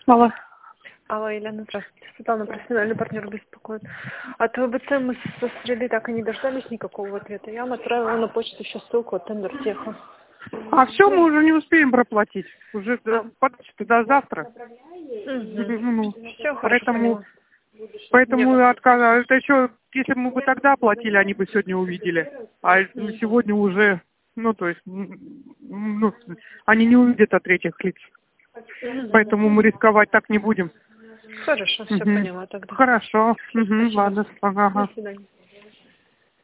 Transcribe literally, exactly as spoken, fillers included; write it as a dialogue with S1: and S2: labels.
S1: Алло.
S2: Алло, Елена, здравствуйте. Светлана, профессиональный партнер беспокоит. От ВБЦ мы со среды так и не дождались никакого ответа. Я вам отправила на почту еще ссылку от Тендертеха.
S1: А все, мы уже не успеем проплатить. Уже
S2: А.
S1: подождите до завтра.
S2: Угу.
S1: Ну,
S2: Все, хорошо,
S1: поэтому
S2: поняла.
S1: поэтому я отказала. Это еще, если бы мы бы тогда оплатили, они бы сегодня увидели. А
S2: Мгм.
S1: сегодня уже, ну, то есть, ну, они не увидят от третьих лиц.
S2: Мгм.
S1: Поэтому мы рисковать так не будем.
S2: Хорошо, все
S1: Угу.
S2: поняла тогда.
S1: Хорошо.
S2: Всё,
S1: Угу.
S2: спасибо.
S1: Ладно. Ага.
S2: До свидания.